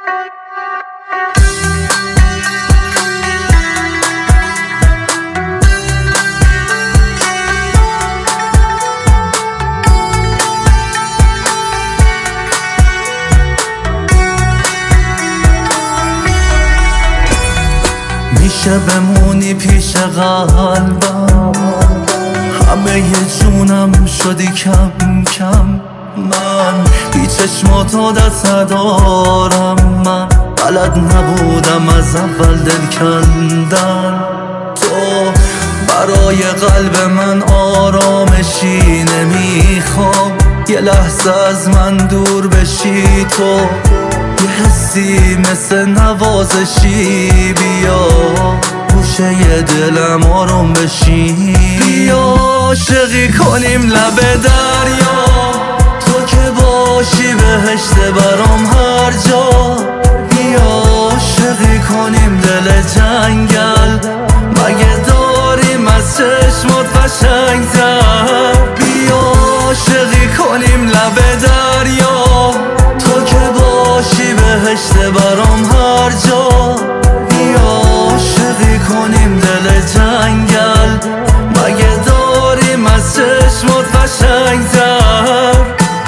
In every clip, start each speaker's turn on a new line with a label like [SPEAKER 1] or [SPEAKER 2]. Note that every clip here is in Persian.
[SPEAKER 1] میشه بمونی پیش قلبم، همه جونم شدی کم کم. من بی چشماتو دست ندارم، من بلد نبودم از اول دل کندن. تو برای قلب من آرامشی، نمیخوام یه لحظه از من دور بشی. تو یه حسی مثل نوازشی، بیا گوشه ی دلم آروم بشی. بیا عاشقی کنیم لب دریا، تو که باشی بهشت برام هر جا. بیا عاشقی کنیم دل جنگل، مگه داریم از چشمات قشنگ‌تر. بیا عاشقی کنیم لب دریا، تو که باشی بهشت برام هر جا. بیا عاشقی کنیم دل جنگل، مگه داریم از چشمات قشنگ‌تر.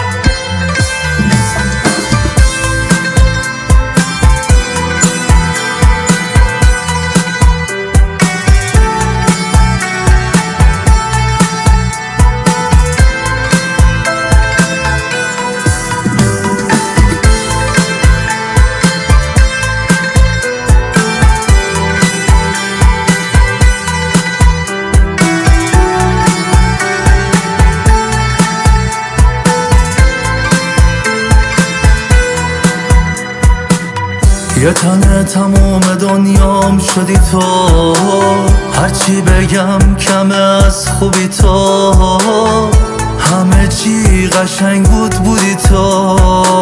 [SPEAKER 1] یه تنه تموم دنیام شدی تو، هرچی بگم کمه از خوبی تو. همه چی قشنگ بودی تو،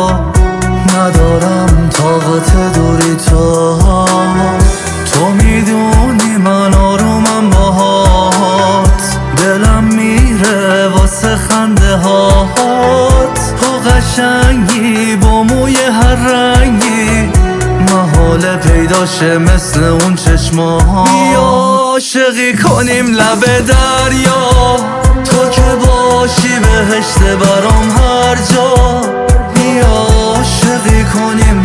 [SPEAKER 1] ندارم طاقت دوری تو. تو میدونی من آرومم باهات، دلم میره واسه خنده هات. تو قشنگی با موی هر رنگی، محاله پیداشه مثل اون چشما. بیا عاشقی کنیم لب دریا، تو که باشی بهشت برام هر جا. بیا عاشقی کنیم